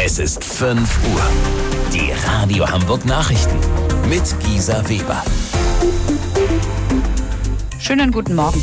Es ist 5 Uhr. Die Radio Hamburg Nachrichten mit Gisa Weber. Schönen guten Morgen.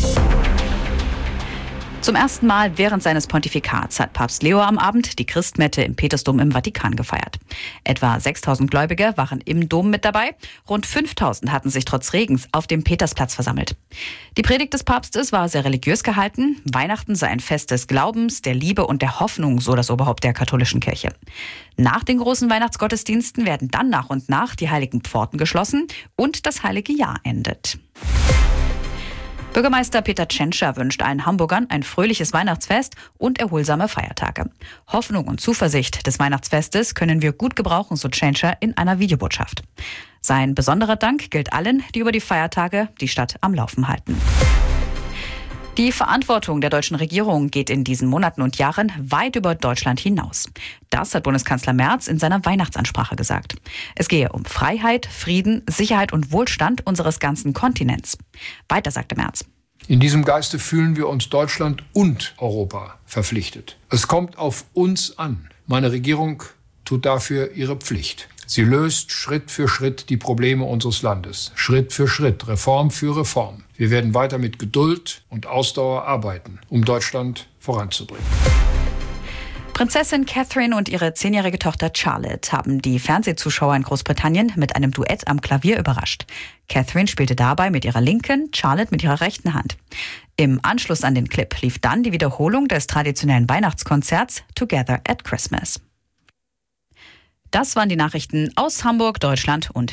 Zum ersten Mal während seines Pontifikats hat Papst Leo am Abend die Christmette im Petersdom im Vatikan gefeiert. Etwa 6.000 Gläubige waren im Dom mit dabei. Rund 5.000 hatten sich trotz Regens auf dem Petersplatz versammelt. Die Predigt des Papstes war sehr religiös gehalten. Weihnachten sei ein Fest des Glaubens, der Liebe und der Hoffnung, so das Oberhaupt der katholischen Kirche. Nach den großen Weihnachtsgottesdiensten werden dann nach und nach die heiligen Pforten geschlossen und das heilige Jahr endet. Bürgermeister Peter Tschentscher wünscht allen Hamburgern ein fröhliches Weihnachtsfest und erholsame Feiertage. Hoffnung und Zuversicht des Weihnachtsfestes können wir gut gebrauchen, so Tschentscher in einer Videobotschaft. Sein besonderer Dank gilt allen, die über die Feiertage die Stadt am Laufen halten. Die Verantwortung der deutschen Regierung geht in diesen Monaten und Jahren weit über Deutschland hinaus. Das hat Bundeskanzler Merz in seiner Weihnachtsansprache gesagt. Es gehe um Freiheit, Frieden, Sicherheit und Wohlstand unseres ganzen Kontinents. Weiter sagte Merz. In diesem Geiste fühlen wir uns Deutschland und Europa verpflichtet. Es kommt auf uns an. Meine Regierung tut dafür ihre Pflicht. Sie löst Schritt für Schritt die Probleme unseres Landes. Schritt für Schritt, Reform für Reform. Wir werden weiter mit Geduld und Ausdauer arbeiten, um Deutschland voranzubringen. Prinzessin Catherine und ihre 10-jährige Tochter Charlotte haben die Fernsehzuschauer in Großbritannien mit einem Duett am Klavier überrascht. Catherine spielte dabei mit ihrer linken, Charlotte mit ihrer rechten Hand. Im Anschluss an den Clip lief dann die Wiederholung des traditionellen Weihnachtskonzerts Together at Christmas. Das waren die Nachrichten aus Hamburg, Deutschland und